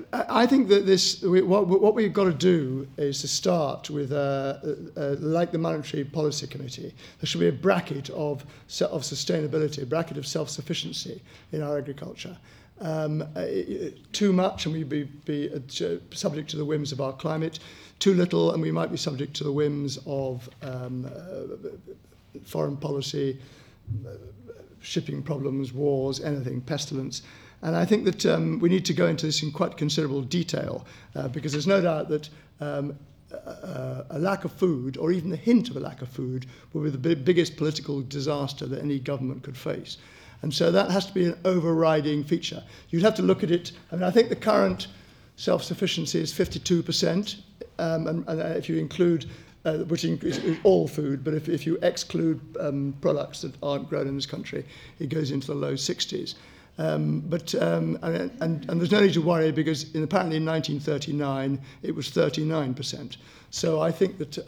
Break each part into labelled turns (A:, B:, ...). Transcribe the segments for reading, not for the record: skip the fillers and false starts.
A: I think that what we've got to do is to start with, like the Monetary Policy Committee, there should be a bracket of sustainability, a bracket of self-sufficiency in our agriculture. Too much, and we'd be subject to the whims of our climate. Too little, and we might be subject to the whims of foreign policy, shipping problems, wars, anything, pestilence. And I think that we need to go into this in quite considerable detail because there's no doubt that a lack of food, or even a hint of a lack of food, will be the biggest political disaster that any government could face. And so that has to be an overriding feature. You'd have to look at it. I mean, I think the current self-sufficiency is 52%, and if you include, which includes all food, but if you exclude products that aren't grown in this country, it goes into the low 60s. And there's no need to worry because apparently in 1939 it was 39%. So I think that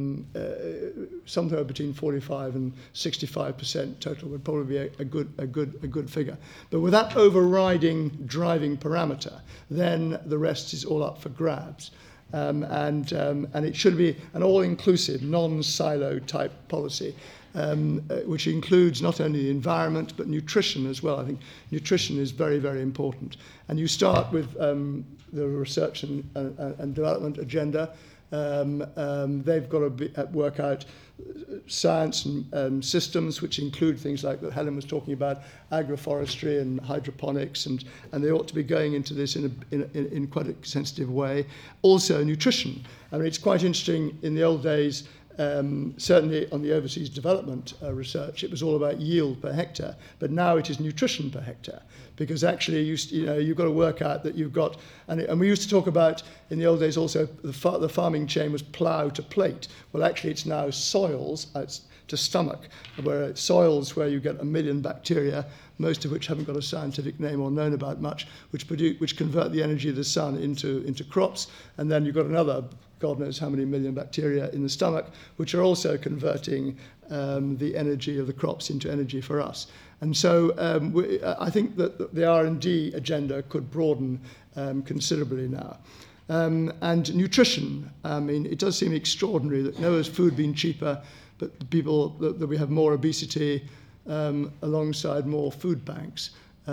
A: somewhere between 45 and 65% total would probably be a good figure. But with that overriding driving parameter, then the rest is all up for grabs. And it should be an all-inclusive, non-silo type policy. Which includes not only the environment but nutrition as well. I think nutrition is very, very important. And you start with the research and development agenda. They've got to work out science and systems, which include things like that Helen was talking about, agroforestry and hydroponics, and they ought to be going into this in quite a sensitive way. Also, nutrition. I mean, it's quite interesting. In the old days, certainly on the overseas development research, it was all about yield per hectare, but now it is nutrition per hectare, because actually you've got to work out that you've got, and we used to talk about in the old days also the farming chain was plough to plate. Well, actually it's now soils to stomach, where soils where you get 1 million bacteria, most of which haven't got a scientific name or known about much, which convert the energy of the sun into crops, and then you've got another God knows how many million bacteria in the stomach, which are also converting the energy of the crops into energy for us. And so I think that the R&D agenda could broaden considerably now. And nutrition, I mean, it does seem extraordinary that no has food been cheaper, but that we have more obesity alongside more food banks.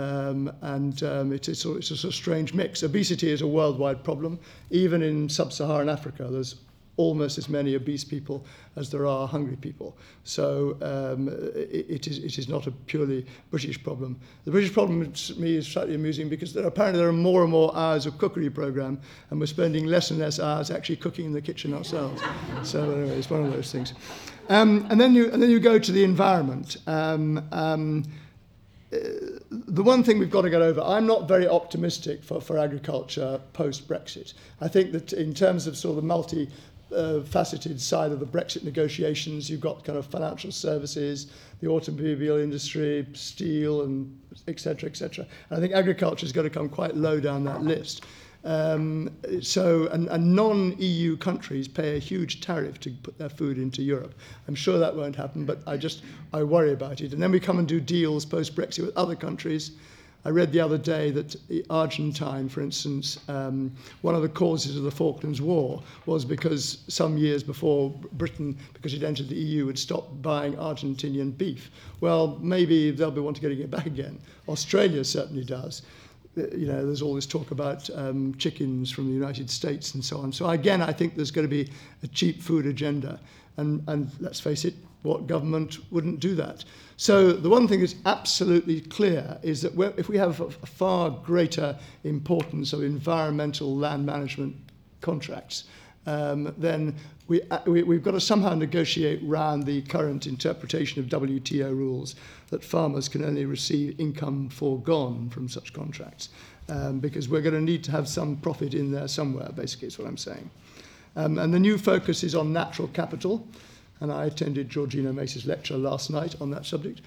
A: It's a sort of strange mix. Obesity is a worldwide problem. Even in sub-Saharan Africa, there's almost as many obese people as there are hungry people. So it is not a purely British problem. The British problem to me is slightly amusing because apparently there are more and more hours of cookery programme, and we're spending less and less hours actually cooking in the kitchen ourselves. So anyway, it's one of those things. And then you go to the environment. The one thing we've got to get over, I'm not very optimistic for agriculture post-Brexit. I think that in terms of sort of the multi-faceted side of the Brexit negotiations, you've got kind of financial services, the automobile industry, steel, and et cetera, et cetera. And I think agriculture is going to come quite low down that list. And non-EU countries pay a huge tariff to put their food into Europe. I'm sure that won't happen, but I worry about it. And then we come and do deals post-Brexit with other countries. I read the other day that Argentine, for instance, one of the causes of the Falklands War was because some years before Britain, because it entered the EU, had stopped buying Argentinian beef. Well, maybe they'll be wanting to get it back again. Australia certainly does. There's all this talk about chickens from the United States and so on. So again, I think there's going to be a cheap food agenda. And let's face it, what government wouldn't do that? So the one thing that's absolutely clear is that if we have a far greater importance of environmental land management contracts, then we've got to somehow negotiate round the current interpretation of WTO rules that farmers can only receive income foregone from such contracts, because we're going to need to have some profit in there somewhere, basically, is what I'm saying. And the new focus is on natural capital, and I attended Georgina Mace's lecture last night on that subject.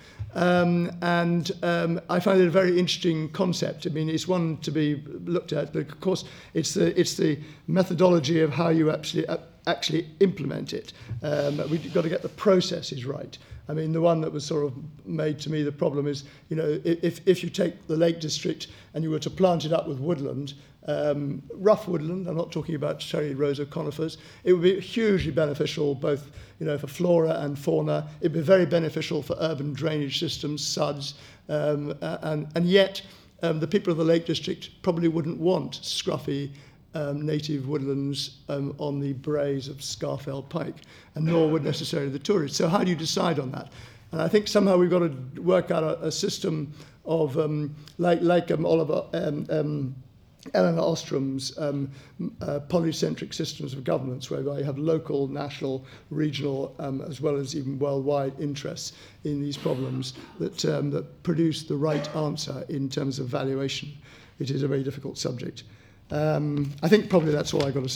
A: I find it a very interesting concept. I mean, it's one to be looked at, but of course, it's the methodology of how you actually actually implement it. We've got to get the processes right. I mean, the one that was sort of made to me the problem is, you know, if you take the Lake District and you were to plant it up with woodland, rough woodland, I'm not talking about cherry rows of conifers, it would be hugely beneficial both, you know, for flora and fauna. It'd be very beneficial for urban drainage systems, SUDs, and yet the people of the Lake District probably wouldn't want scruffy native woodlands on the braes of Scafell Pike, and nor would necessarily the tourists. So how do you decide on that? And I think somehow we've got to work out a system of, like Oliver, Eleanor Ostrom's polycentric systems of governance, whereby you have local, national, regional, as well as even worldwide interests in these problems that produce the right answer in terms of valuation. It is a very difficult subject. I think probably that's all I've got to say.